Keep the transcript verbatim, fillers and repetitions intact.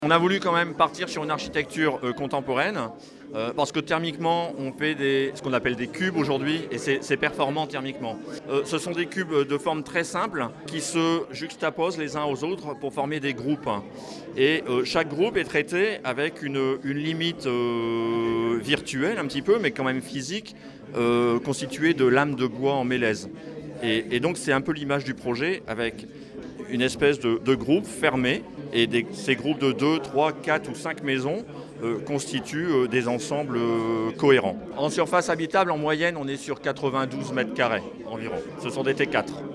On a voulu quand même partir sur une architecture euh, contemporaine, euh, parce que thermiquement, on fait des, ce qu'on appelle des cubes aujourd'hui, et c'est, c'est performant thermiquement. Euh, ce sont des cubes de forme très simple, qui se juxtaposent les uns aux autres pour former des groupes. Et euh, chaque groupe est traité avec une, une limite euh, virtuelle un petit peu, mais quand même physique, euh, constituée de lames de bois en mélèze. Et, et donc c'est un peu l'image du projet, avec une espèce de, de groupe fermé, et des, ces groupes de deux, trois, quatre ou cinq maisons euh, constituent euh, des ensembles euh, cohérents. En surface habitable, en moyenne, on est sur quatre-vingt-douze mètres carrés environ. Ce sont des T quatre.